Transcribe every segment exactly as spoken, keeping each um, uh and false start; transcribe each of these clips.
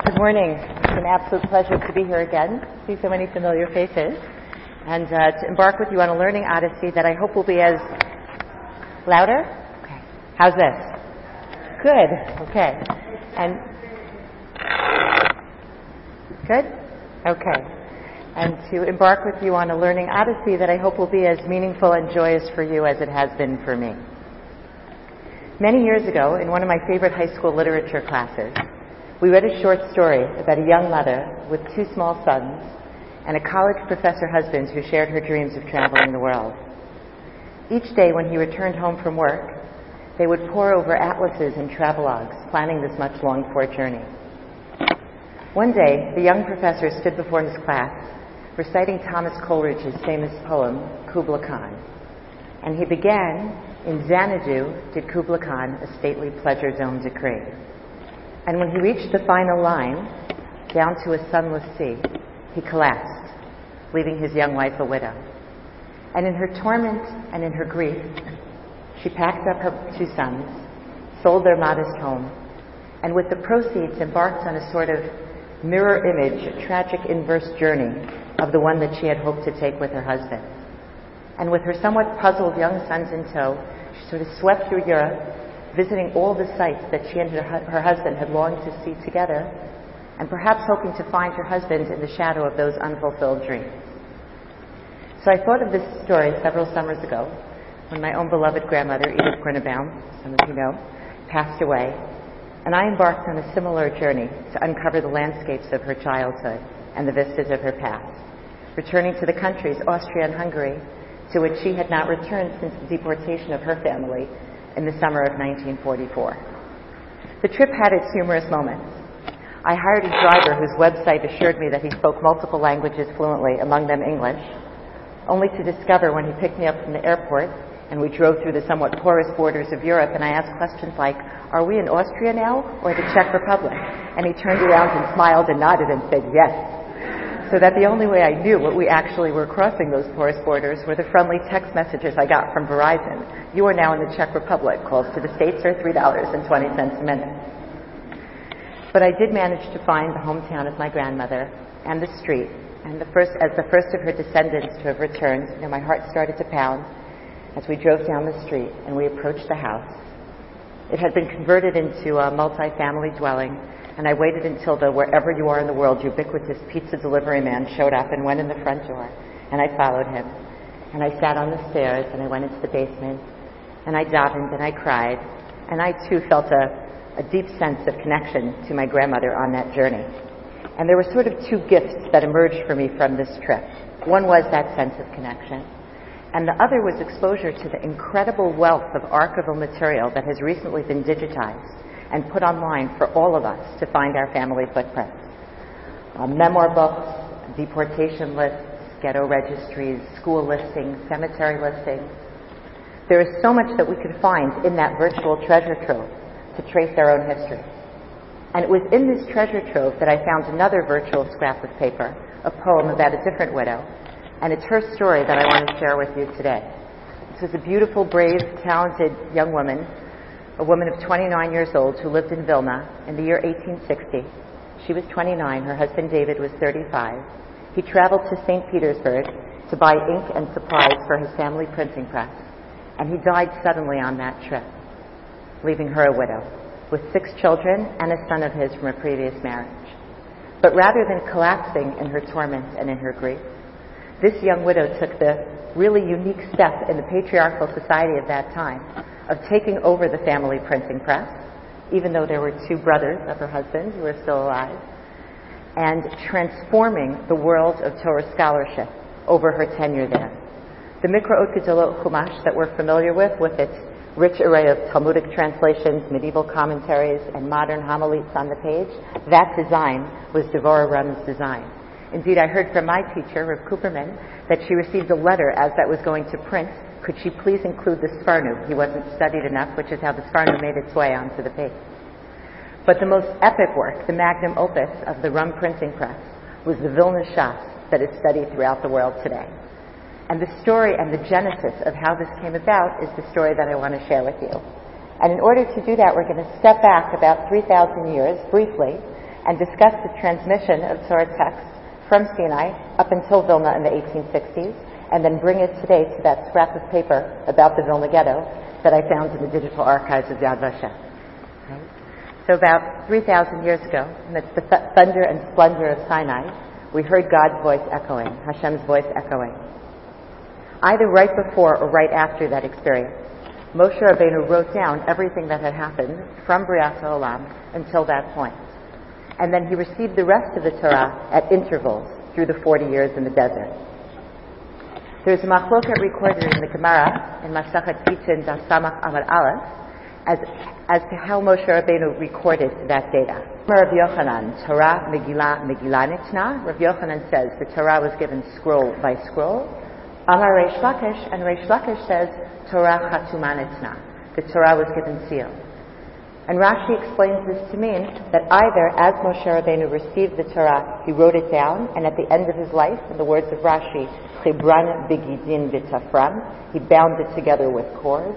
Good morning. It's an absolute pleasure to be here again, see so many familiar faces, and uh, to embark with you on a learning odyssey that I hope will be as louder. Okay. How's this? Good. Okay. And good. Okay. And to embark with you on a learning odyssey that I hope will be as meaningful and joyous for you as it has been for me. Many years ago, in one of my favorite high school literature classes, we read a short story about a young mother with two small sons and a college professor husband who shared her dreams of traveling the world. Each day when he returned home from work, they would pore over atlases and travelogues, planning this much longed-for journey. One day, the young professor stood before his class, reciting Thomas Coleridge's famous poem, Kubla Khan. And he began, "In Xanadu did Kubla Khan a stately pleasure dome decree." And when he reached the final line, down to a sunless sea, he collapsed, leaving his young wife a widow. And in her torment and in her grief, she packed up her two sons, sold their modest home, and with the proceeds embarked on a sort of mirror image, a tragic inverse journey of the one that she had hoped to take with her husband. And with her somewhat puzzled young sons in tow, she sort of swept through Europe, visiting all the sights that she and her, her husband had longed to see together, and perhaps hoping to find her husband in the shadow of those unfulfilled dreams. So I thought of this story several summers ago, when my own beloved grandmother, Edith Grünebaum, some of you know, passed away, and I embarked on a similar journey to uncover the landscapes of her childhood and the vistas of her past, returning to the countries, Austria and Hungary, to which she had not returned since the deportation of her family in the summer of nineteen forty-four. The trip had its humorous moments. I hired a driver whose website assured me that he spoke multiple languages fluently, among them English, only to discover when he picked me up from the airport and we drove through the somewhat porous borders of Europe, and I asked questions like, "Are we in Austria now or the Czech Republic?" And he turned around and smiled and nodded and said yes. So that the only way I knew what we actually were crossing those porous borders were the friendly text messages I got from Verizon. "You are now in the Czech Republic. Calls to the States are three dollars and twenty cents a minute." But I did manage to find the hometown of my grandmother and the street. And the first, as the first of her descendants to have returned, you know, my heart started to pound as we drove down the street and we approached the house. It had been converted into a multi-family dwelling, and I waited until the wherever you are in the world ubiquitous pizza delivery man showed up and went in the front door, and I followed him. And I sat on the stairs and I went into the basement and I davened and I cried, and I too felt a, a deep sense of connection to my grandmother on that journey. And there were sort of two gifts that emerged for me from this trip. One was that sense of connection, and the other was exposure to the incredible wealth of archival material that has recently been digitized and put online for all of us to find our family footprints. Uh, memoir books, deportation lists, ghetto registries, school listings, cemetery listings. There is so much that we could find in that virtual treasure trove to trace our own history. And it was in this treasure trove that I found another virtual scrap of paper, a poem about a different widow, and it's her story that I want to share with you today. This was a beautiful, brave, talented young woman, a woman of twenty-nine years old who lived in Vilna in the year eighteen sixty. She was twenty-nine. Her husband David was thirty-five. He traveled to Saint Petersburg to buy ink and supplies for his family printing press, and he died suddenly on that trip, leaving her a widow with six children and a son of his from a previous marriage. But rather than collapsing in her torment and in her grief, this young widow took the really unique step in the patriarchal society of that time of taking over the family printing press, even though there were two brothers of her husband who were still alive, and transforming the world of Torah scholarship over her tenure there. The Mikraot Gedolot Chumash that we're familiar with, with its rich array of Talmudic translations, medieval commentaries, and modern homilies on the page, that design was Devorah Rum's design. Indeed, I heard from my teacher, Rav Cooperman, that she received a letter as that was going to print. Could she please include the Sfarnu? He wasn't studied enough, which is how the Sfarnu made its way onto the page. But the most epic work, the magnum opus of the Rum printing press, was the Vilna Shas that is studied throughout the world today. And the story and the genesis of how this came about is the story that I want to share with you. And in order to do that, we're going to step back about three thousand years, briefly, and discuss the transmission of Torah texts from Sinai up until Vilna in the eighteen sixties, and then bring it today to that scrap of paper about the Vilna Ghetto that I found in the digital archives of Yad Vashem. Right? So about three thousand years ago, amidst the th- thunder and splendor of Sinai, we heard God's voice echoing, Hashem's voice echoing. Either right before or right after that experience, Moshe Rabbeinu wrote down everything that had happened from Briat HaOlam until that point. And then he received the rest of the Torah at intervals through the forty years in the desert. There's a machloket recorded in the Gemara in Masachet Gittin Daf Samach Amud Aleph as, as to how Moshe Rabbeinu recorded that data. Rav Yochanan, Torah Megillah Megillah Nitna. Rav Yochanan says the Torah was given scroll by scroll. Amar Reish Lakish, and Reish Lakish says Torah Chatuma Nitna. The Torah was given sealed. And Rashi explains this to mean that either as Moshe Rabbeinu received the Torah, he wrote it down, and at the end of his life, in the words of Rashi, Chibran Bigidin B'Tafram, he bound it together with cords,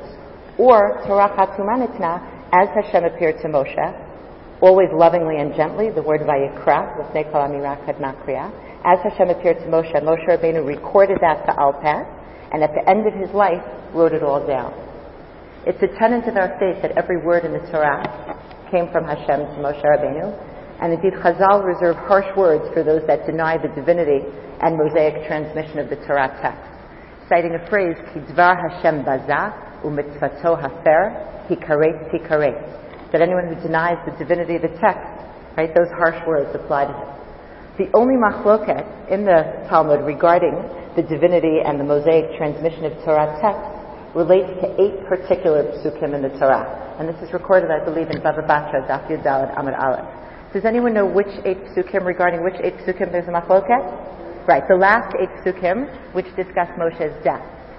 or Torah Chatuma Nitna, as Hashem appeared to Moshe, always lovingly and gently, the word Vayikra, L'fnei Kol Amira Kadma Kriya, as Hashem appeared to Moshe, Moshe Rabbeinu recorded that to Alpeh, and at the end of his life, wrote it all down. It's a tenet of our faith that every word in the Torah came from Hashem to Moshe Rabbeinu, and indeed Chazal reserve harsh words for those that deny the divinity and Mosaic transmission of the Torah text, citing a phrase, Ki dvar Hashem baza u'mitzvato hafer hikaret hikaret, that anyone who denies the divinity of the text, right, those harsh words apply to him. The only machloket in the Talmud regarding the divinity and the Mosaic transmission of Torah texts relates to eight particular psukim in the Torah. And this is recorded, I believe, in Bava Batra, Daf Yud Daled Amud Aleph. Does anyone know which eight psukim, regarding which eight psukim there's a machloket? Right, the last eight psukim, which discuss Moshe's death.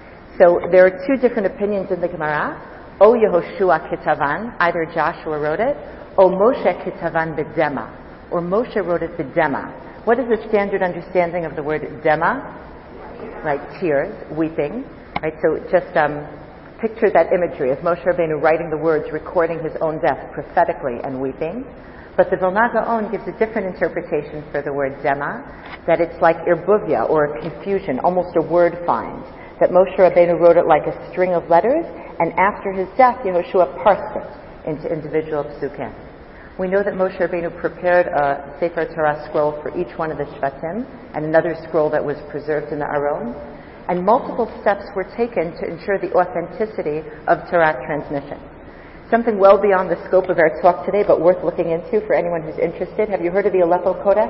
So there are two different opinions in the Gemara. O Yehoshua Kitavan, either Joshua wrote it, O Moshe Kitavan B'Dema, or Moshe wrote it B'Dema. What is the standard understanding of the word Dema? Right, tears, weeping. Right, so just um, picture that imagery of Moshe Rabbeinu writing the words, recording his own death prophetically and weeping. But the Vilna Gaon gives a different interpretation for the word Dema, that it's like irbuvia, or a confusion, almost a word find. That Moshe Rabbeinu wrote it like a string of letters, and after his death, Yehoshua parsed it into individual psukim. We know that Moshe Rabbeinu prepared a Sefer Torah scroll for each one of the Shvatim, and another scroll that was preserved in the Aron. And multiple steps were taken to ensure the authenticity of Torah transmission. Something well beyond the scope of our talk today, but worth looking into for anyone who's interested. Have you heard of the Aleppo Codex?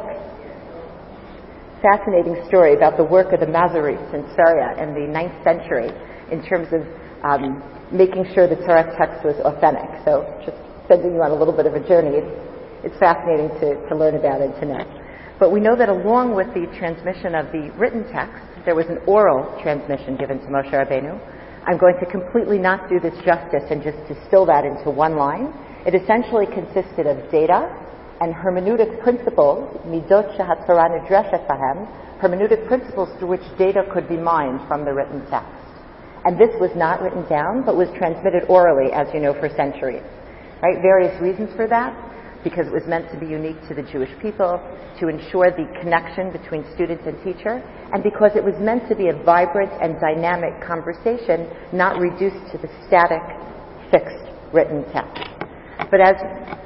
Fascinating story about the work of the Masoretes in Syria in the ninth century in terms of um, making sure the Torah text was authentic. So just sending you on a little bit of a journey. It's, it's fascinating to, to learn about and to know. But we know that along with the transmission of the written text, there was an oral transmission given to Moshe Rabbeinu. I'm going to completely not do this justice and just distill that into one line. It essentially consisted of data and hermeneutic principles, midot shehatorah nidreshet bahem, hermeneutic principles through which data could be mined from the written text. And this was not written down, but was transmitted orally, as you know, for centuries. Right? Various reasons for that. Because it was meant to be unique to the Jewish people, to ensure the connection between student and teacher, and because it was meant to be a vibrant and dynamic conversation, not reduced to the static, fixed, written text. But as...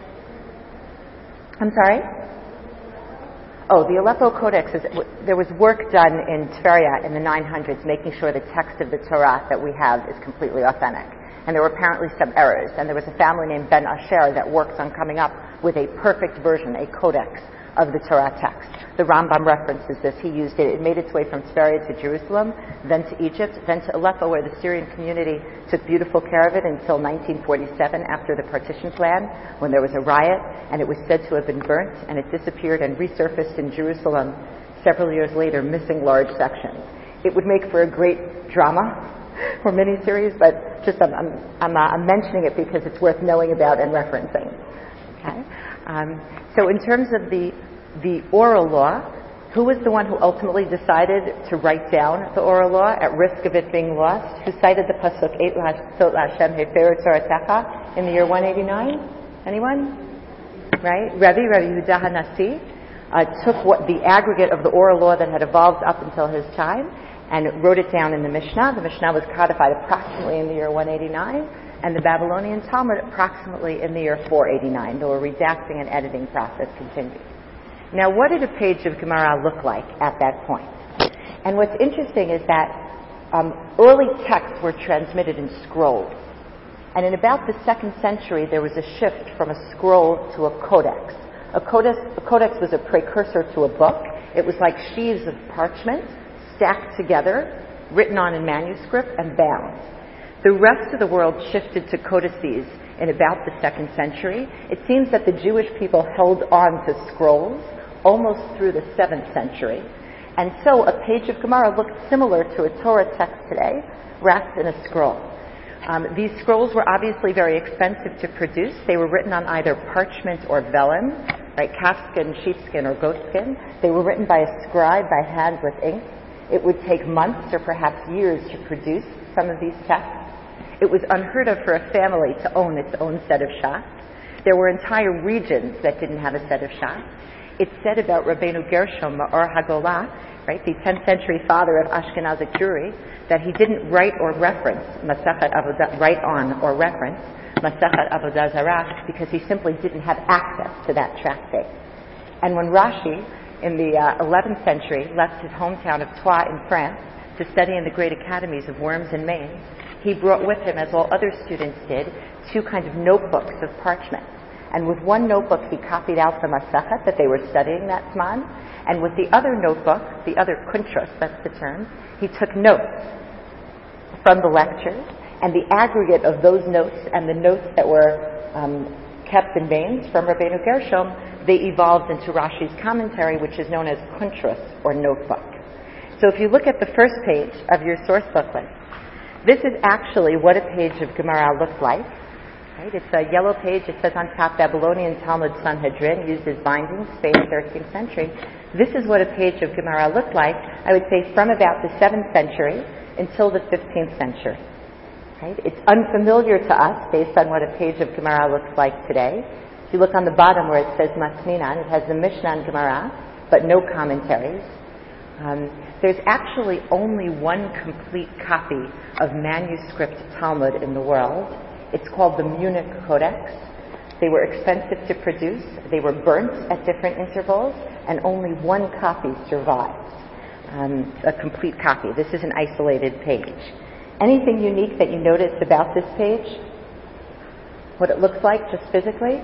I'm sorry? Oh, the Aleppo Codex, is, there was work done in Tveria in the nine hundreds, making sure the text of the Torah that we have is completely authentic. And there were apparently some errors. And there was a family named Ben Asher that worked on coming up with a perfect version, a codex of the Torah text. The Rambam references this. He used it. It made its way from Tveria to Jerusalem, then to Egypt, then to Aleppo, where the Syrian community took beautiful care of it until nineteen forty-seven, after the partition plan, when there was a riot, and it was said to have been burnt, and it disappeared and resurfaced in Jerusalem several years later, missing large sections. It would make for a great drama or miniseries, but just I'm, I'm, I'm, uh, I'm mentioning it because it's worth knowing about and referencing. Okay. Um, so in terms of the the oral law, who was the one who ultimately decided to write down the oral law at risk of it being lost? Who cited the pasuk "Eit la'asot la'Hashem hefer tzoratecha" in the year one eighty-nine? Anyone? right? Rebbe, Rebbe Yehuda HaNasi, uh, took what the aggregate of the oral law that had evolved up until his time and wrote it down in the Mishnah. The Mishnah was codified approximately in the year one eighty-nine, and the Babylonian Talmud approximately in the year four eighty-nine, though a redacting and editing process continued. Now, what did a page of Gemara look like at that point? And what's interesting is that um, early texts were transmitted in scrolls. And in about the second century, there was a shift from a scroll to a codex. A codex, a codex was a precursor to a book. It was like sheaves of parchment stacked together, written on in manuscript, and bound. The rest of the world shifted to codices in about the second century. It seems that the Jewish people held on to scrolls almost through the seventh century. And so a page of Gemara looked similar to a Torah text today, wrapped in a scroll. Um, these scrolls were obviously very expensive to produce. They were written on either parchment or vellum, right, calfskin, sheepskin, or goatskin. They were written by a scribe by hand with ink. It would take months or perhaps years to produce some of these texts. It was unheard of for a family to own its own set of shots. There were entire regions that didn't have a set of shots. It's said about Rabbeinu Gershom, Ma'or HaGolah, right, the tenth century father of Ashkenazic Jewry, that he didn't write or reference Masachet Avodah, write on or reference Masachet Avodah Zarah because he simply didn't have access to that tractate. And when Rashi, in the uh, eleventh century, left his hometown of Troyes in France to study in the great academies of Worms and Mainz, he brought with him, as all other students did, two kinds of notebooks of parchment. And with one notebook, he copied out the Masachet that they were studying that Zman, and with the other notebook, the other kuntros, that's the term, he took notes from the lectures, and the aggregate of those notes and the notes that were um, kept in Mainz from Rabbeinu Gershom, they evolved into Rashi's commentary, which is known as kuntros, or notebook. So if you look at the first page of your source booklet, this is actually what a page of Gemara looked like. Right? It's a yellow page. It says on top, Babylonian Talmud Sanhedrin, used as binding, Spain, thirteenth century. This is what a page of Gemara looked like, I would say, from about the seventh century until the fifteenth century. Right? It's unfamiliar to us based on what a page of Gemara looks like today. If you look on the bottom where it says Matninan, it has the Mishnah and Gemara, but no commentaries. Um, there's actually only one complete copy of manuscript Talmud in the world. It's called the Munich Codex. They were expensive to produce. They were burnt at different intervals, and only one copy survives, um, a complete copy. This is an isolated page. Anything unique that you noticed about this page? What it looks like just physically?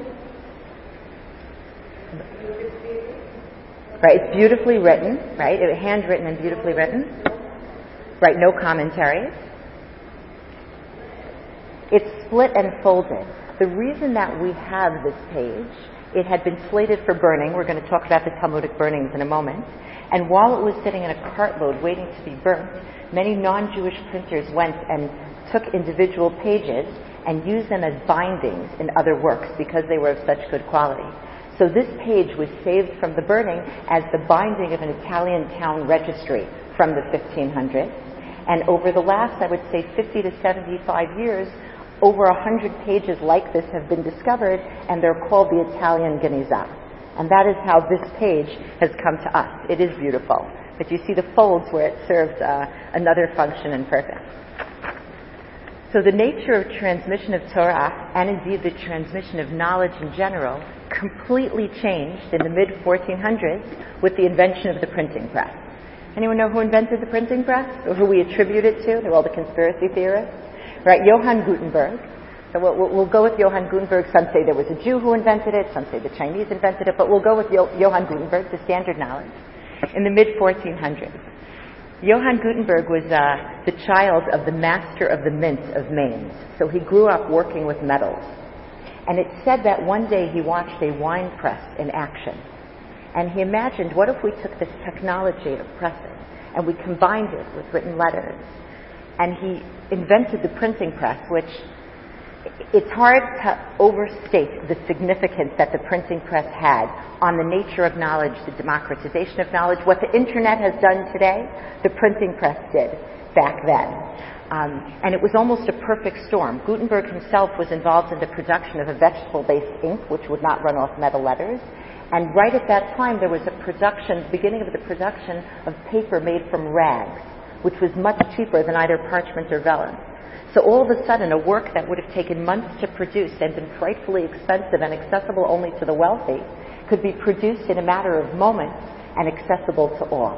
Right, it's beautifully written, right? It was handwritten and beautifully written. Right, no commentaries. It's split and folded. The reason that we have this page, it had been slated for burning. We're going to talk about the Talmudic burnings in a moment. And while it was sitting in a cartload waiting to be burnt, many non-Jewish printers went and took individual pages and used them as bindings in other works because they were of such good quality. So this page was saved from the burning as the binding of an Italian town registry from the fifteen hundreds. And over the last, I would say, fifty to seventy-five years, over one hundred pages like this have been discovered, and they're called the Italian Geniza. And that is how this page has come to us. It is beautiful. But you see the folds where it served uh, another function and purpose. So the nature of transmission of Torah, and indeed the transmission of knowledge in general, completely changed in the mid fourteen hundreds with the invention of the printing press. Anyone know who invented the printing press, or who we attribute it to? They're all the conspiracy theorists. Right, Johann Gutenberg. So we'll, we'll go with Johann Gutenberg. Some say there was a Jew who invented it. Some say the Chinese invented it. But we'll go with jo- Johann Gutenberg, the standard knowledge, in the mid fourteen hundreds. Johann Gutenberg was uh, the child of the master of the mint of Mainz. So he grew up working with metals. And it's said that one day he watched a wine press in action. And he imagined, what if we took this technology of pressing and we combined it with written letters? And he invented the printing press, which it's hard to overstate the significance that the printing press had on the nature of knowledge, the democratization of knowledge. What the internet has done today, the printing press did. back then. Um, and it was almost a perfect storm. Gutenberg himself was involved in the production of a vegetable-based ink, which would not run off metal letters. And right at that time, there was a production, beginning of the production of paper made from rags, which was much cheaper than either parchment or vellum. So all of a sudden, a work that would have taken months to produce and been frightfully expensive and accessible only to the wealthy could be produced in a matter of moments and accessible to all.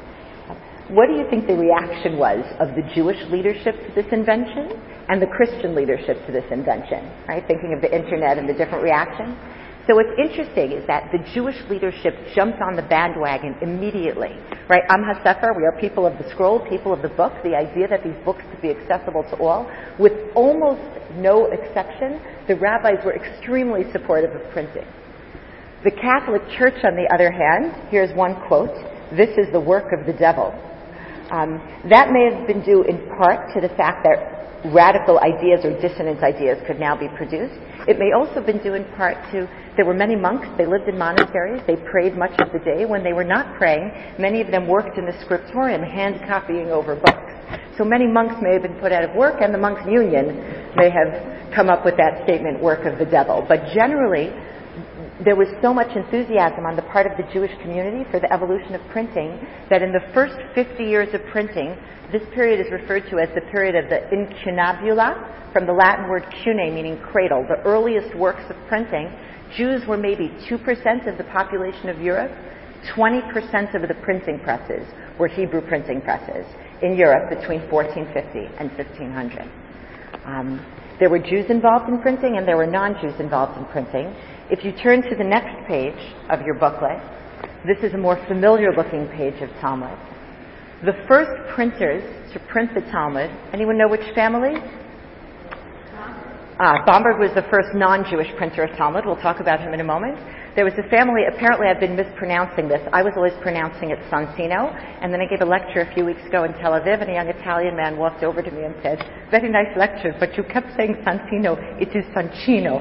What do you think the reaction was of the Jewish leadership to this invention and the Christian leadership to this invention, right? Thinking of the internet and the different reactions. So what's interesting is that the Jewish leadership jumped on the bandwagon immediately, right? Am HaSefer, we are people of the scroll, people of the book, the idea that these books could be accessible to all. With almost no exception, the rabbis were extremely supportive of printing. The Catholic Church, on the other hand, here's one quote, "This is the work of the devil." Um, that may have been due in part to the fact that radical ideas or dissonant ideas could now be produced. It may also have been due in part to, there were many monks, they lived in monasteries, they prayed much of the day. When they were not praying, many of them worked in the scriptorium, hand copying over books. So many monks may have been put out of work, and the monks' union may have come up with that statement, work of the devil. But generally, there was so much enthusiasm on the part of the Jewish community for the evolution of printing that in the first fifty years of printing, this period is referred to as the period of the incunabula, from the Latin word cune, meaning cradle, the earliest works of printing. Jews were maybe two percent of the population of Europe. twenty percent of the printing presses were Hebrew printing presses in Europe between fourteen fifty and fifteen hundred. Um, there were Jews involved in printing and there were non-Jews involved in printing. If you turn to the next page of your booklet, this is a more familiar-looking page of Talmud. The first printers to print the Talmud, anyone know which family? Ah, Bomberg was the first non-Jewish printer of Talmud. We'll talk about him in a moment. There was a family, apparently I've been mispronouncing this. I was always pronouncing it Sansino, and then I gave a lecture a few weeks ago in Tel Aviv, and a young Italian man walked over to me and said, "Very nice lecture, but you kept saying Sansino. It is Sancino."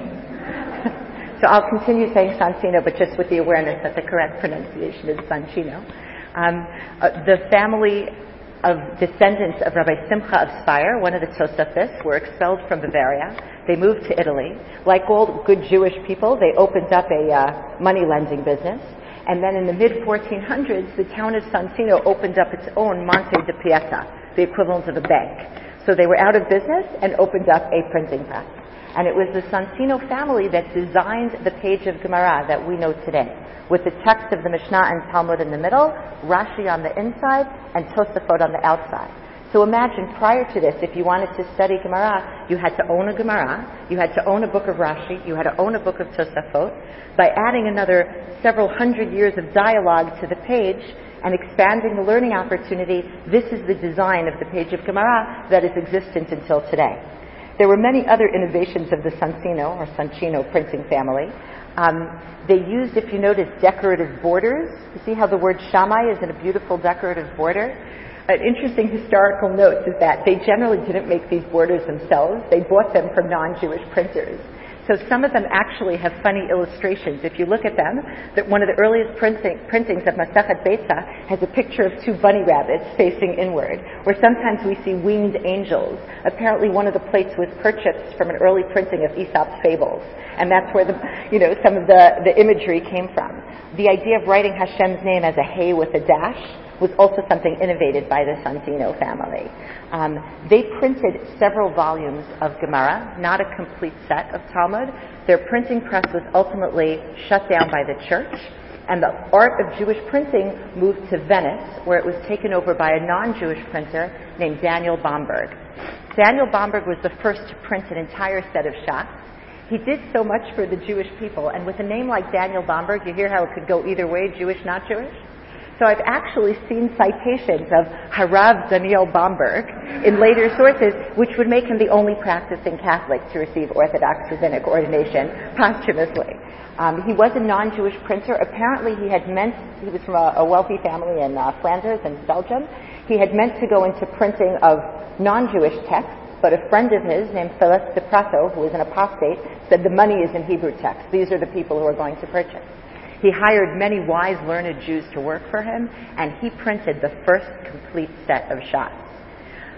So I'll continue saying Sansino, but just with the awareness that the correct pronunciation is Sancino. Um, uh, the family of descendants of Rabbi Simcha of Speyer, one of the Tosafists, were expelled from Bavaria. They moved to Italy. Like all good Jewish people, they opened up a uh, money lending business. And then in the mid fourteen hundreds, the town of Sansino opened up its own Monte de Pieta, the equivalent of a bank. So they were out of business and opened up a printing press. And it was the Sansino family that designed the page of Gemara that we know today, with the text of the Mishnah and Talmud in the middle, Rashi on the inside, and Tosafot on the outside. So imagine, prior to this, if you wanted to study Gemara, you had to own a Gemara, you had to own a book of Rashi, you had to own a book of Tosafot. By adding another several hundred years of dialogue to the page and expanding the learning opportunity, this is the design of the page of Gemara that is existent until today. There were many other innovations of the Sansino or Sancino printing family. Um, they used, if you notice, decorative borders. You see how the word Shammai is in a beautiful decorative border? An interesting historical note is that they generally didn't make these borders themselves. They bought them from non-Jewish printers. So some of them actually have funny illustrations. If you look at them, that one of the earliest printing, printings of Masechet Beitza has a picture of two bunny rabbits facing inward, or sometimes we see winged angels. Apparently one of the plates was purchased from an early printing of Aesop's fables, and that's where the, you know, some of the, the imagery came from. The idea of writing Hashem's name as a hay with a dash was also something innovated by the Sansino family. Um, they printed several volumes of Gemara, not a complete set of Talmud. Their printing press was ultimately shut down by the church, and the art of Jewish printing moved to Venice, where it was taken over by a non-Jewish printer named Daniel Bomberg. Daniel Bomberg was the first to print an entire set of shots. He did so much for the Jewish people, and with a name like Daniel Bomberg, you hear how it could go either way, Jewish, not Jewish? So I've actually seen citations of Harav Daniel Bomberg in later sources, which would make him the only practicing Catholic to receive Orthodox rabbinic ordination posthumously. Um, he was a non-Jewish printer. Apparently he had meant, he was from a, a wealthy family in uh, Flanders and Belgium. He had meant to go into printing of non-Jewish texts, but a friend of his named Philip de Prato, who was an apostate, said the money is in Hebrew text. These are the people who are going to purchase. He hired many wise, learned Jews to work for him, and he printed the first complete set of shots.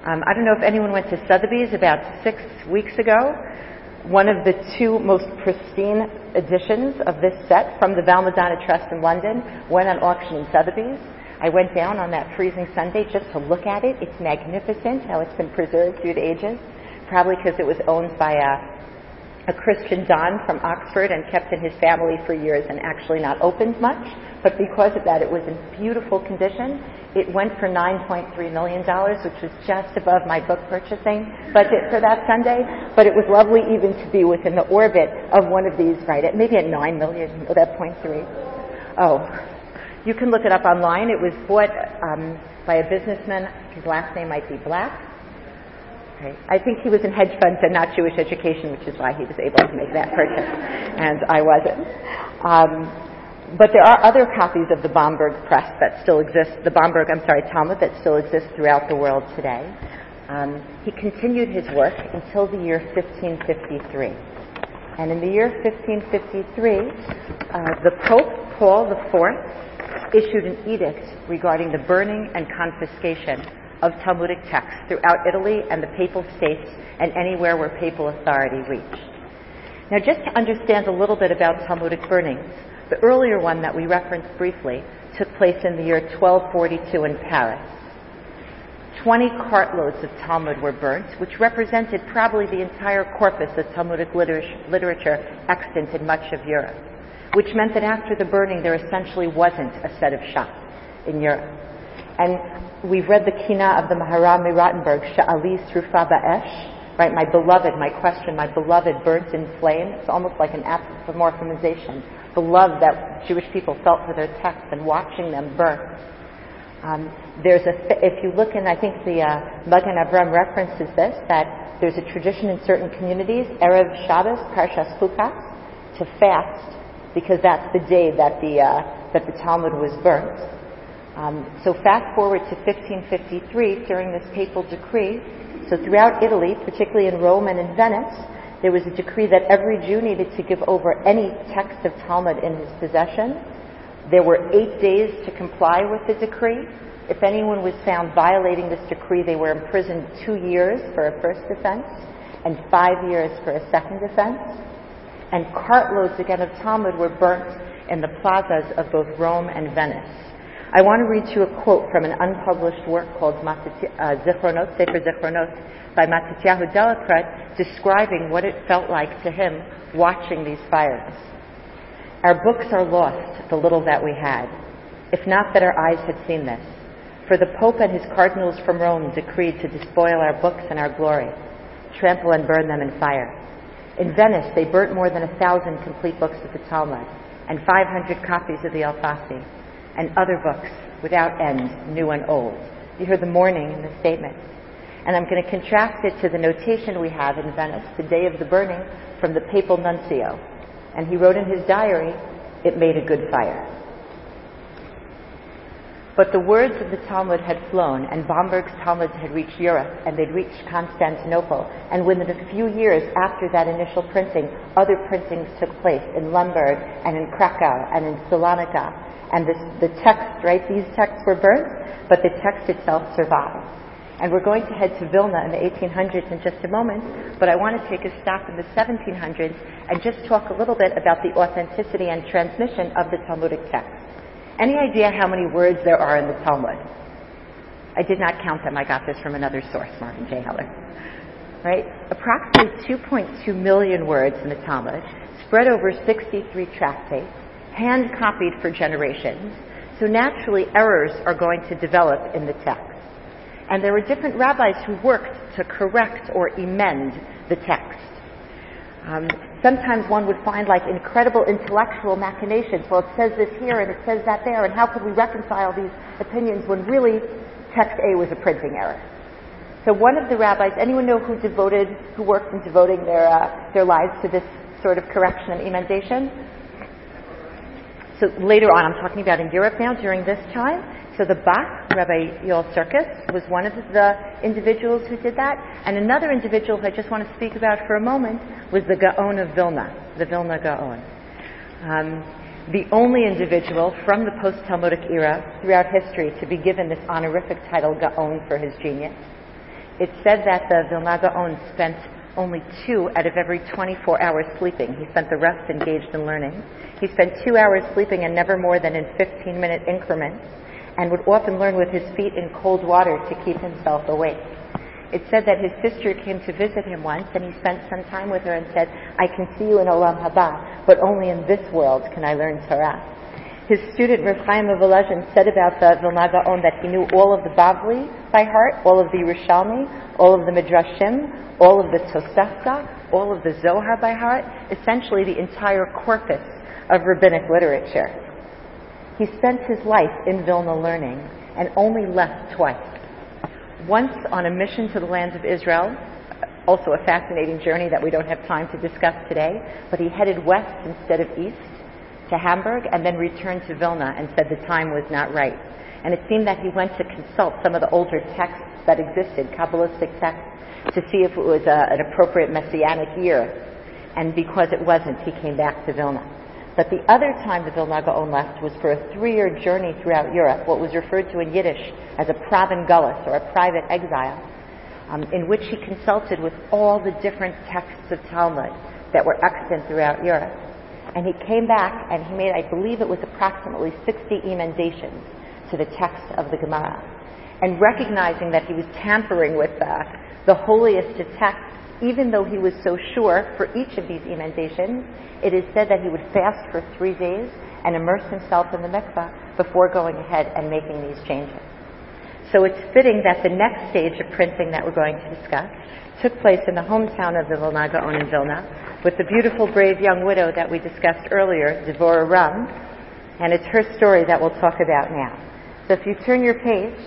Um, I don't know if anyone went to Sotheby's about six weeks ago. One of the two most pristine editions of this set from the Val Madonna Trust in London went on auction in Sotheby's. I went down on that freezing Sunday just to look at it. It's magnificent how it's been preserved through the ages, probably because it was owned by a, a Christian Don from Oxford and kept in his family for years and actually not opened much. But because of that, it was in beautiful condition. It went for nine point three million dollars, which was just above my book purchasing budget for that Sunday. But it was lovely even to be within the orbit of one of these, right, at maybe at nine million dollars, oh, that point three. Oh, you can look it up online. It was bought um, by a businessman. His last name might be Black. Okay. I think he was in hedge funds and not Jewish education, which is why he was able to make that purchase, and I wasn't. Um, But there are other copies of the Bomberg Press that still exist, the Bomberg, I'm sorry, Talmud, that still exists throughout the world today. Um, he continued his work until the year fifteen fifty-three. And in the year fifteen fifty-three, uh, the Pope, Paul the Fourth, issued an edict regarding the burning and confiscation of Talmudic texts throughout Italy and the Papal States and anywhere where papal authority reached. Now, just to understand a little bit about Talmudic burnings, the earlier one that we referenced briefly took place in the year twelve forty-two in Paris. Twenty cartloads of Talmud were burnt, which represented probably the entire corpus of Talmudic literature extant in much of Europe, which meant that after the burning there essentially wasn't a set of shops in Europe. And we've read the Kina of the Maharam Rottenberg, Sha'ali Srufa Ba'esh, right, my beloved, my question, my beloved burnt in flame. It's almost like an anthropomorphization. The love that Jewish people felt for their texts and watching them burn. Um, there's a, th- if you look in, I think the uh, Magen Avraham references this, that there's a tradition in certain communities, Erev Shabbos, Parshas Chukas, to fast, because that's the day that the uh, that the Talmud was burnt. Um, so fast forward to fifteen fifty-three, during this papal decree. So throughout Italy, particularly in Rome and in Venice, there was a decree that every Jew needed to give over any text of Talmud in his possession. There were eight days to comply with the decree. If anyone was found violating this decree, they were imprisoned two years for a first offense and five years for a second offense. And cartloads again of Talmud were burnt in the plazas of both Rome and Venice. I want to read you a quote from an unpublished work called Zichronot, Sefer Zichronot, by Matityahu Delacret, describing what it felt like to him watching these fires. Our books are lost, the little that we had, if not that our eyes had seen this. For the Pope and his cardinals from Rome decreed to despoil our books and our glory, trample and burn them in fire. In Venice, they burnt more than a thousand complete books of the Talmud and five hundred copies of the Alfasi and other books without end, new and old. You heard the mourning in the statement. And I'm going to contrast it to the notation we have in Venice, the day of the burning, from the papal nuncio. And he wrote in his diary, "It made a good fire." But the words of the Talmud had flown, and Bomberg's Talmuds had reached Europe, and they'd reached Constantinople. And within a few years after that initial printing, other printings took place in Lemberg and in Krakow and in Salonika. And this, the text, right, these texts were burnt, but the text itself survived. And we're going to head to Vilna in the eighteen hundreds in just a moment, but I want to take a stop in the seventeen hundreds and just talk a little bit about the authenticity and transmission of the Talmudic text. Any idea how many words there are in the Talmud? I did not count them. I got this from another source, Martin J. Heller. Right? Approximately two point two million words in the Talmud, spread over sixty-three tractates, hand-copied for generations. So naturally, errors are going to develop in the text. And there were different rabbis who worked to correct or amend the text. Um, sometimes one would find like incredible intellectual machinations. Well, it says this here and it says that there, and how could we reconcile these opinions when really text A was a printing error? So one of the rabbis, anyone know who devoted, who worked in devoting their uh, their lives to this sort of correction and emendation? So later on, I'm talking about in Europe now, during this time. So the Bach, Rabbi Yoel Sirkis, was one of the individuals who did that. And another individual who I just want to speak about for a moment was the Gaon of Vilna, the Vilna Gaon. Um, the only individual from the post-Talmudic era throughout history to be given this honorific title, Gaon, for his genius. It's said that the Vilna Gaon spent only two out of every twenty-four hours sleeping. He spent the rest engaged in learning. He spent two hours sleeping and never more than in fifteen-minute increments, and would often learn with his feet in cold water to keep himself awake. It's said that his sister came to visit him once, and he spent some time with her and said, "I can see you in Olam Haba, but only in this world can I learn Torah." His student Rav Chaim of Volozhin said about the Vilna Gaon that he knew all of the Bavli by heart, all of the Yerushalmi, all of the Midrashim, all of the Tosefta, all of the Zohar by heart, essentially the entire corpus of rabbinic literature. He spent his life in Vilna learning and only left twice. Once on a mission to the lands of Israel, also a fascinating journey that we don't have time to discuss today, but he headed west instead of east to Hamburg and then returned to Vilna and said the time was not right. And it seemed that he went to consult some of the older texts that existed, Kabbalistic texts, to see if it was a, an appropriate messianic year. And because it wasn't, he came back to Vilna. But the other time the Vilna Gaon left was for a three-year journey throughout Europe, what was referred to in Yiddish as a Praven-Gullus, or a private exile, um, in which he consulted with all the different texts of Talmud that were extant throughout Europe. And he came back and he made, I believe it was approximately sixty emendations to the text of the Gemara. And recognizing that he was tampering with uh, the holiest of texts, even though he was so sure for each of these emendations, it is said that he would fast for three days and immerse himself in the mikvah before going ahead and making these changes. So it's fitting that the next stage of printing that we're going to discuss took place in the hometown of the Vilna Gaon in Vilna, with the beautiful, brave young widow that we discussed earlier, Devorah Rum, and it's her story that we'll talk about now. So if you turn your page,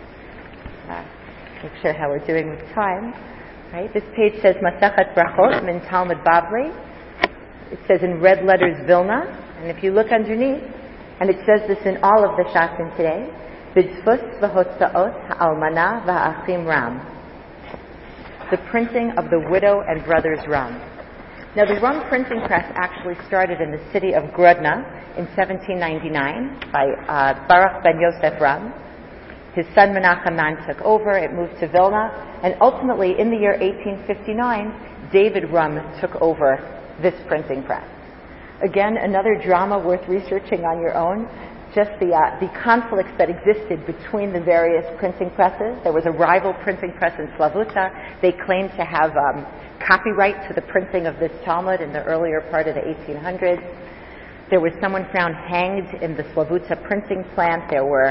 uh, make sure how we're doing with time, right? This page says Masachet Brachot min Talmud Bavli. It says in red letters Vilna, and if you look underneath, and it says this in all of the shatim today, B'tzfus v'hotzaot ha'almana v'ha'achim Ram. The printing of the widow and brothers Ram. Now, the Rum printing press actually started in the city of Grodno in seventeen ninety-nine by uh, Baruch ben Yosef Rum. His son Menachem Man took over. It moved to Vilna, and ultimately, in the year eighteen fifty-nine, David Rum took over this printing press. Again, another drama worth researching on your own. Just the uh, the conflicts that existed between the various printing presses. There was a rival printing press in Slavuta. They claimed to have um, copyright to the printing of this Talmud in the earlier part of the eighteen hundreds. There was someone found hanged in the Slavuta printing plant. There were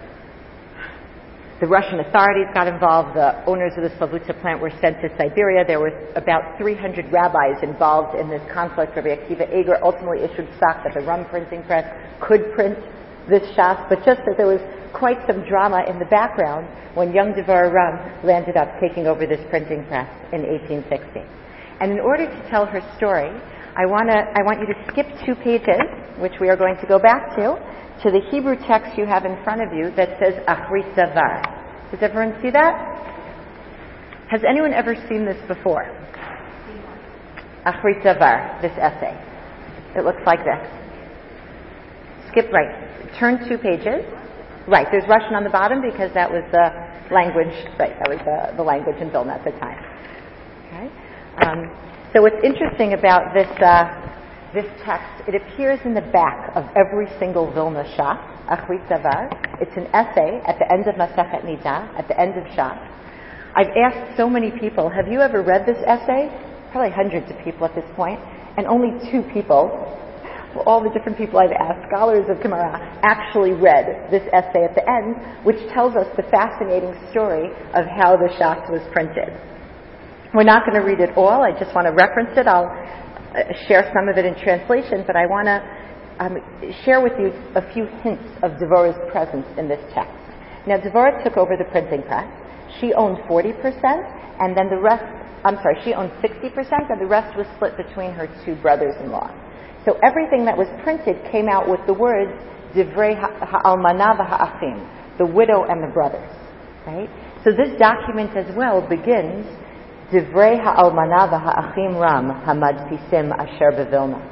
the Russian authorities got involved. The owners of the Slavuta plant were sent to Siberia. There were about three hundred rabbis involved in this conflict. Rabbi Akiva Eger ultimately issued stock that the Rum printing press could print this shas, but just that there was quite some drama in the background when young Devorah Rum landed up taking over this printing press in eighteen sixty. And in order to tell her story, I want to I want you to skip two pages, which we are going to go back to, to the Hebrew text you have in front of you that says Achrit Davar. Does everyone see that? Has anyone ever seen this before? Achrit Davar, this essay. It looks like this. Skip right. Turn two pages. Right, there's Russian on the bottom because that was the language, right, that was the, the language in Vilna at the time. Okay. Um, so what's interesting about this uh, this text, it appears in the back of every single Vilna shas, Achrit Davar. It's an essay at the end of Masachet Nida, at the end of shas. I've asked so many people, have you ever read this essay? Probably hundreds of people at this point, and only two people, all the different people I've asked, scholars of Gemara, actually read this essay at the end, which tells us the fascinating story of how the shas was printed. We're not going to read it all. I just want to reference it. I'll uh, share some of it in translation, but I want to um, share with you a few hints of Devorah's presence in this text. Now, Devorah took over the printing press. She owned forty percent, and then the rest, I'm sorry, she owned sixty percent, and the rest was split between her two brothers-in-law. So everything that was printed came out with the words Divrei ha'almana v'ha'achim, the widow and the brothers. Right? So this document as well begins Divrei ha'almana v'ha'achim Ram hamadpisim asher bevilna.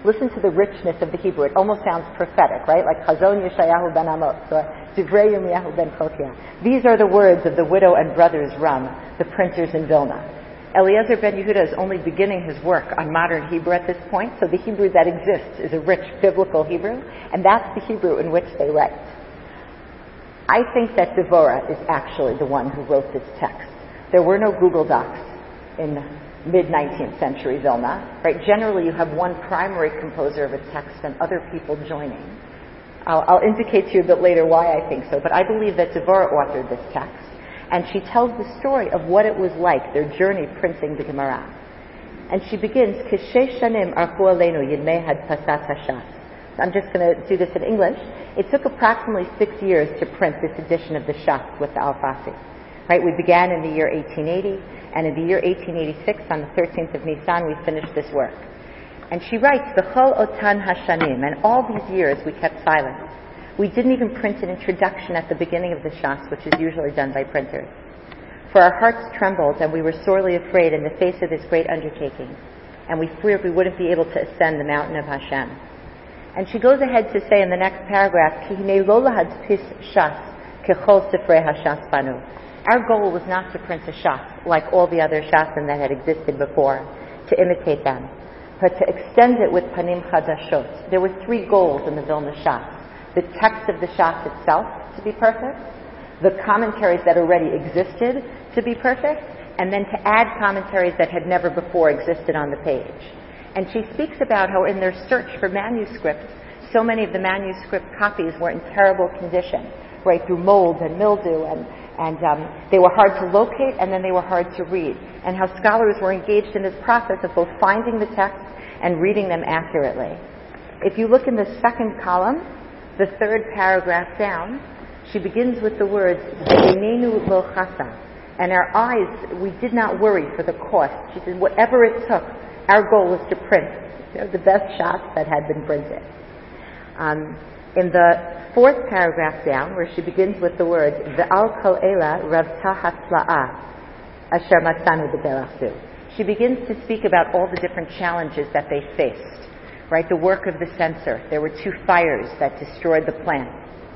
Listen to the richness of the Hebrew. It almost sounds prophetic, right? Like Chazon Yeshayahu ben Amos or Divrei Yirmiyahu ben Chotia. These are the words of the widow and brothers Rum, the printers in Vilna. Eliezer ben Yehuda is only beginning his work on modern Hebrew at this point, so the Hebrew that exists is a rich biblical Hebrew, and that's the Hebrew in which they write. I think that Devorah is actually the one who wrote this text. There were no Google Docs in mid-nineteenth century Vilna, right? Generally, you have one primary composer of a text and other people joining. I'll, I'll indicate to you a bit later why I think so, but I believe that Devorah authored this text, and she tells the story of what it was like, their journey printing the Gemara. And she begins, Kishe shanim archu aleinu yidmei hadpasat hashas. I'm just going to do this in English. It took approximately six years to print this edition of the Shas with the Alfasi. Right? We began in the year eighteen eighty, and in the year eighteen eighty-six, on the thirteenth of Nisan, we finished this work. And she writes, V'chol otan hashanim, and all these years we kept silent. We didn't even print an introduction at the beginning of the Shas, which is usually done by printers. For our hearts trembled, and we were sorely afraid in the face of this great undertaking, and we feared we wouldn't be able to ascend the mountain of Hashem. And she goes ahead to say in the next paragraph, Ki hinei lo lahadpis shas kechol sifrei hashas banu. Our goal was not to print a Shas like all the other Shasim that had existed before, to imitate them, but to extend it with Panim Chadashot. There were three goals in the Vilna Shas. The text of the Shas itself to be perfect, the commentaries that already existed to be perfect, and then to add commentaries that had never before existed on the page. And she speaks about how in their search for manuscripts, so many of the manuscript copies were in terrible condition, right, through mold and mildew, and And um, they were hard to locate, and then they were hard to read. And how scholars were engaged in this process of both finding the text and reading them accurately. If you look in the second column, the third paragraph down, she begins with the words, Ve'einenu lo chasa. And our eyes, we did not worry for the cost. She said, whatever it took, our goal was to print, you know, the best shots that had been printed. Um, in the fourth paragraph down, where she begins with the words, Ve'al kol ela ravta hatzla'ah asher matzanu b'derach. She begins to speak about all the different challenges that they faced, right? The work of the censer. There were two fires that destroyed the plant.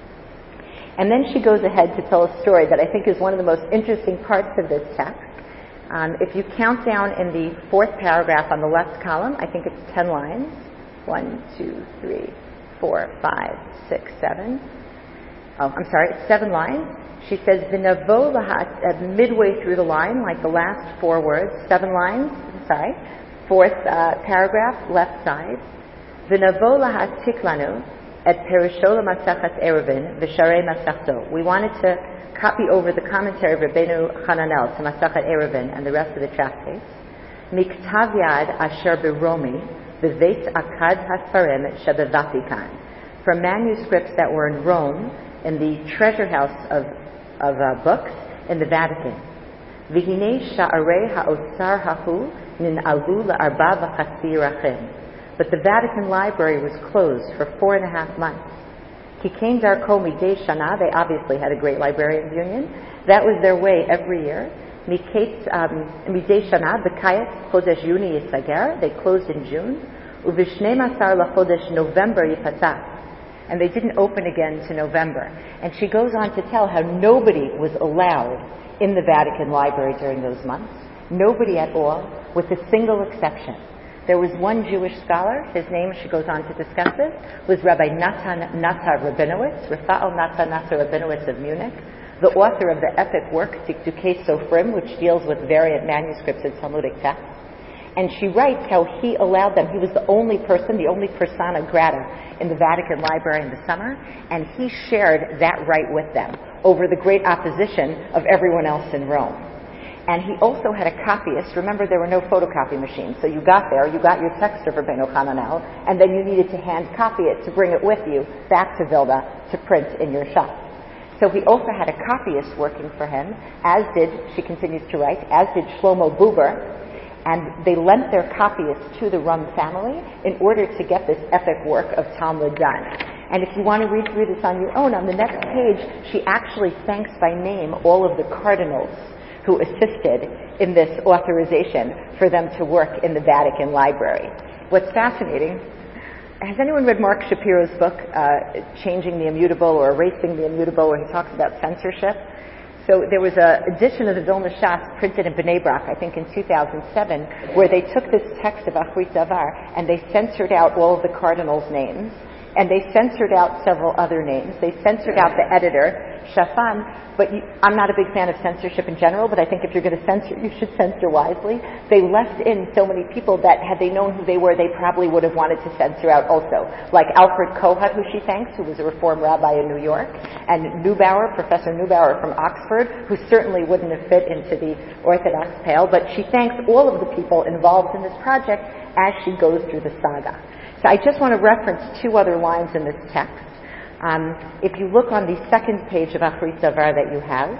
And then she goes ahead to tell a story that I think is one of the most interesting parts of this text. Um, if you count down in the fourth paragraph on the left column, I think it's ten lines. One, two, three, four, five, six, seven. Oh, I'm sorry, it's seven lines. She says, V'navo lahat, uh, midway through the line, like the last four words, seven lines, sorry, fourth uh, paragraph, left side. V'navo lahat tiklanu et perisho l'masachat eruvin v'sharei masachto. We wanted to copy over the commentary of Rabbeinu Hananel to Masachat Eruvin and the rest of the tractates. Miktav yad asher beromi v'veit akad hasfarim shebevatikan. From manuscripts that were in Rome, in the treasure house of, of uh, books in the Vatican. V'hinei sha'arei ha'otzar hahu nin'alu la'arba v'chatzi rachim. But the Vatican Library was closed for four and a half months. Kikein darko midei shana, they obviously had a great librarians union. That was their way every year. Midei shana, b'kayet chodesh Yuni yisager, they closed in June. Uv'shnei masar lachodesh November yipatzah. And they didn't open again to November. And she goes on to tell how nobody was allowed in the Vatican Library during those months. Nobody at all, with a single exception. There was one Jewish scholar, his name, she goes on to discuss this, was Rabbi Natan Natar Rabinowitz, Rafael Natan Natar Rabinowitz of Munich, the author of the epic work Dikdukei Sofrim, which deals with variant manuscripts of Talmudic texts. And she writes how he allowed them, he was the only person, the only persona grata in the Vatican Library in the summer, and he shared that right with them over the great opposition of everyone else in Rome. And he also had a copyist. Remember, there were no photocopy machines, so you got there, you got your text of Rabbeinu Hananel, and then you needed to hand copy it to bring it with you back to Vilna to print in your shop. So he also had a copyist working for him, as did, she continues to write, as did Shlomo Buber, and they lent their copyists to the Rum family in order to get this epic work of Talmud done. And if you want to read through this on your own, on the next page, she actually thanks by name all of the cardinals who assisted in this authorization for them to work in the Vatican Library. What's fascinating, has anyone read Mark Shapiro's book, uh, Changing the Immutable or Erasing the Immutable, where he talks about censorship? So there was an edition of the Vilna Shas printed in Bnei Brak, I think in two thousand seven, where they took this text of Achrit Davar and they censored out all of the cardinals' names, and they censored out several other names. They censored out the editor, Shafan, but you, I'm not a big fan of censorship in general, but I think if you're going to censor, you should censor wisely. They left in so many people that had they known who they were, they probably would have wanted to censor out also. Like Alfred Kohat, who she thanks, who was a Reform rabbi in New York, and Neubauer, Professor Neubauer from Oxford, who certainly wouldn't have fit into the Orthodox pale, but she thanks all of the people involved in this project as she goes through the saga. So I just want to reference two other lines in this text. Um, if you look on the second page of Achrit Davar that you have,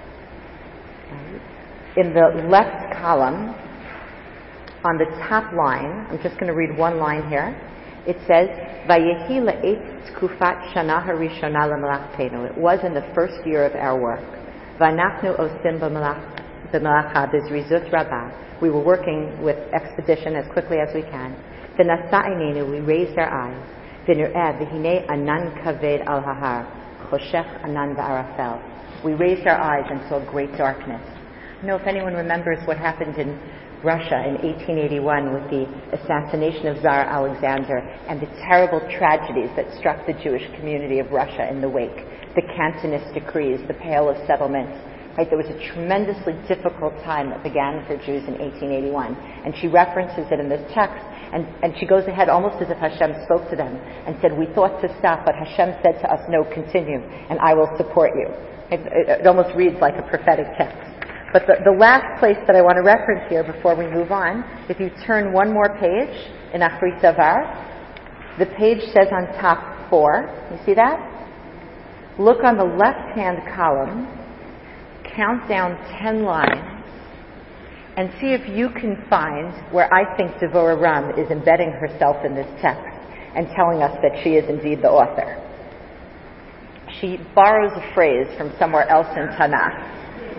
in the left column, on the top line, I'm just going to read one line here. It says, "Vayehi le'et tkufat shana harishona lemalachteinu." It was in the first year of our work. V'anachnu osim b'melacha b'zrizut rabah. We were working with expedition as quickly as we can. V'nasa'inenu, we raised our eyes. V'nir'eh v'hinei anan kaved al hahar, choshech anan v'arafel. We raised our eyes and saw great darkness. I don't know if anyone remembers what happened in Russia in eighteen eighty-one with the assassination of Tsar Alexander and the terrible tragedies that struck the Jewish community of Russia in the wake. The Cantonist decrees, the Pale of Settlements. Right, there was a tremendously difficult time that began for Jews in eighteen eighty-one. And she references it in this text, and, and she goes ahead almost as if Hashem spoke to them and said, we thought to stop, but Hashem said to us, no, continue, and I will support you. It, it, it almost reads like a prophetic text. But the, the last place that I want to reference here before we move on, if you turn one more page in Achrit Davar, the page says on top four, you see that? Look on the left-hand column, count down ten lines, and see if you can find where I think Devorah Rum is embedding herself in this text and telling us that she is indeed the author. She borrows a phrase from somewhere else in Tanakh.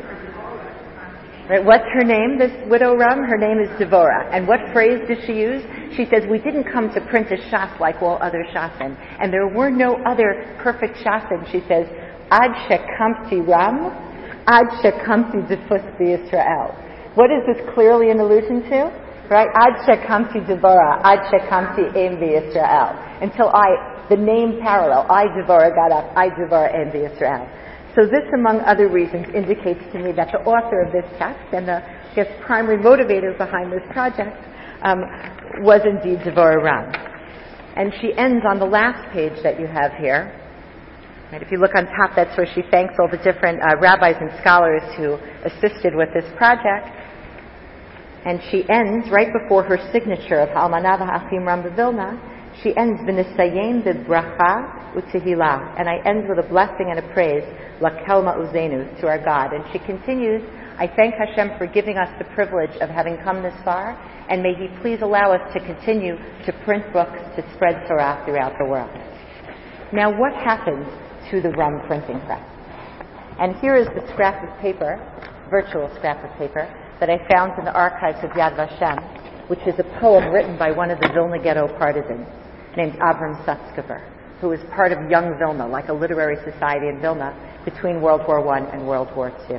Right, what's her name, this widow Rum? Her name is Devorah. And what phrase does she use? She says, we didn't come to print a shas like all other shasim. And there were no other perfect shasim. She says, Ad shekamti Ram, Ad shekamti defus Yisrael. What is this clearly an allusion to? Right? Ad shekamti Devorah, Ad shekamti em Yisrael. Until I, the name parallel, I Devorah got up, I Devorah em Yisrael. So this, among other reasons, indicates to me that the author of this text and the I guess, primary motivator behind this project um, was indeed Devorah Ram. And she ends on the last page that you have here. Right, if you look on top, that's where she thanks all the different uh, rabbis and scholars who assisted with this project. And she ends right before her signature of Ha'almana v'Ha'achim Ram B'Vilna. She ends v'nisayim b'bracha u'tehillah, and I end with a blessing and a praise, lakel ma'uzenu, to our God. And she continues, I thank Hashem for giving us the privilege of having come this far, and may He please allow us to continue to print books to spread Torah throughout the world. Now, what happened to the Rum printing press? And here is the scrap of paper, virtual scrap of paper, that I found in the archives of Yad Vashem, which is a poem written by one of the Vilna Ghetto partisans, named Avram Sutzkever, who was part of Young Vilna, like a literary society in Vilna, between World War One and World War Two.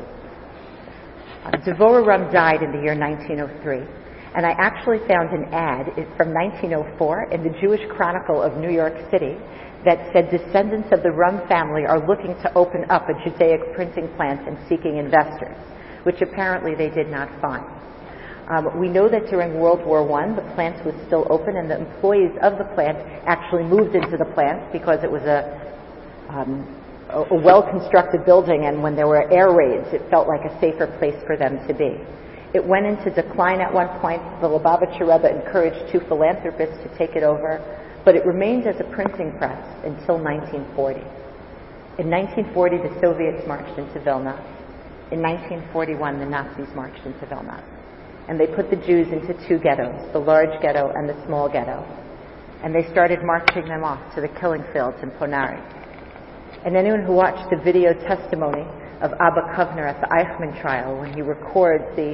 Uh, Devorah Rum died in the year nineteen oh three, and I actually found an ad from nineteen oh four in the Jewish Chronicle of New York City that said descendants of the Rum family are looking to open up a Judaic printing plant and seeking investors, which apparently they did not find. Um, we know that during World War One, the plant was still open, and the employees of the plant actually moved into the plant because it was a, um, a, a well-constructed building, and when there were air raids, it felt like a safer place for them to be. It went into decline at one point. The Lubavitcher Rebbe encouraged two philanthropists to take it over, but it remained as a printing press until nineteen forty. In nineteen forty, the Soviets marched into Vilna. In nineteen forty-one, the Nazis marched into Vilna. And they put the Jews into two ghettos, the large ghetto and the small ghetto. And they started marching them off to the killing fields in Ponari. And anyone who watched the video testimony of Abba Kovner at the Eichmann trial, when he records the,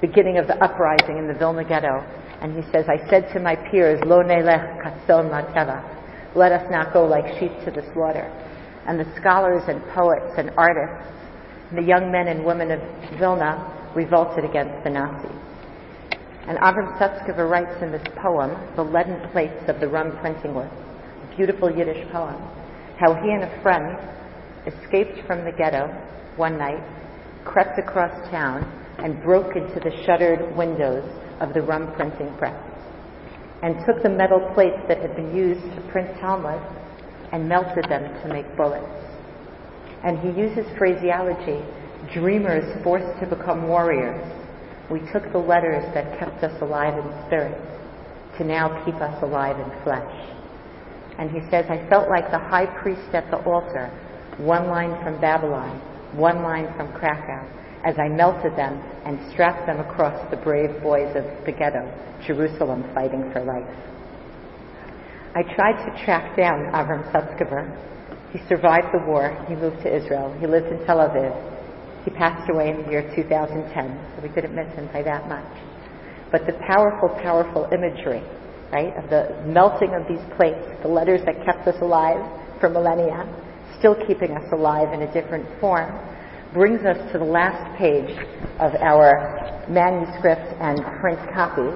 beginning of the uprising in the Vilna ghetto. And he says, I said to my peers, Lo nelech katson lateva. Let us not go like sheep to the slaughter. And the scholars and poets and artists, the young men and women of Vilna, revolted against the Nazis. And Avram Sutzkever writes in this poem, The Leaden Plates of the Rum Printing List, a beautiful Yiddish poem, how he and a friend escaped from the ghetto one night, crept across town, and broke into the shuttered windows of the rum printing press, and took the metal plates that had been used to print Talmud and melted them to make bullets. And he uses phraseology, dreamers forced to become warriors. We took the letters that kept us alive in spirit to now keep us alive in flesh. And he says, I felt like the high priest at the altar, one line from Babylon, one line from Krakow, as I melted them and strapped them across the brave boys of the ghetto, Jerusalem fighting for life. I tried to track down Avram Sutzkever. He survived the war. He moved to Israel. He lives in Tel Aviv. He passed away in the year two thousand ten, so we didn't miss him by that much. But the powerful, powerful imagery, right, of the melting of these plates, the letters that kept us alive for millennia, still keeping us alive in a different form, brings us to the last page of our manuscript and print copies.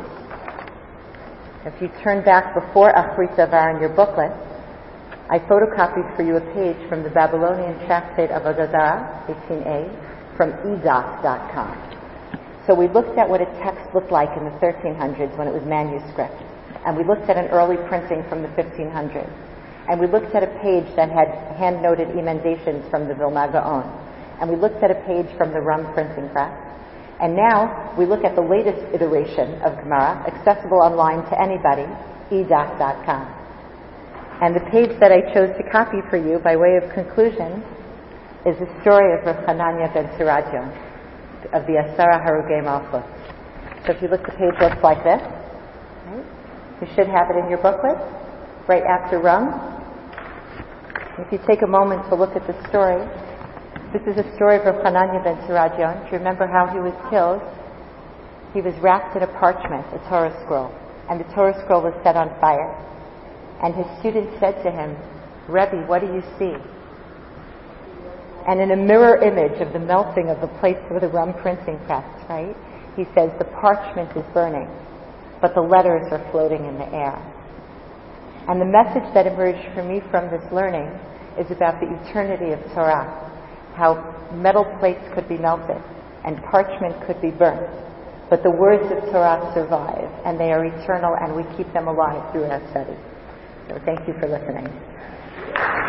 If you turn back before Achrit Davar in your booklet, I photocopied for you a page from the Babylonian Tractate of Avodah Zarah, eighteen A, from e doc dot com. So we looked at what a text looked like in the thirteen hundreds when it was manuscript, and we looked at an early printing from the fifteen hundreds, and we looked at a page that had hand-noted emendations from the Vilna Gaon, and we looked at a page from the Rum printing press, and now we look at the latest iteration of Gemara, accessible online to anybody, e doc dot com. And the page that I chose to copy for you by way of conclusion is the story of Rav Hanania ben Siradion, of the Asara Harugei Malchus. So if you look, the page looks like this. Right? You should have it in your booklet, right after Rum. If you take a moment to look at the story, this is a story of Rav Hanania ben Siradion. Do you remember how he was killed? He was wrapped in a parchment, a Torah scroll, and the Torah scroll was set on fire. And his student said to him, Rebbe, what do you see? And in a mirror image of the melting of the plates of the Rum printing press, right, he says the parchment is burning, but the letters are floating in the air. And the message that emerged for me from this learning is about the eternity of Torah, how metal plates could be melted and parchment could be burnt, but the words of Torah survive, and they are eternal, and we keep them alive through our study. So thank you for listening.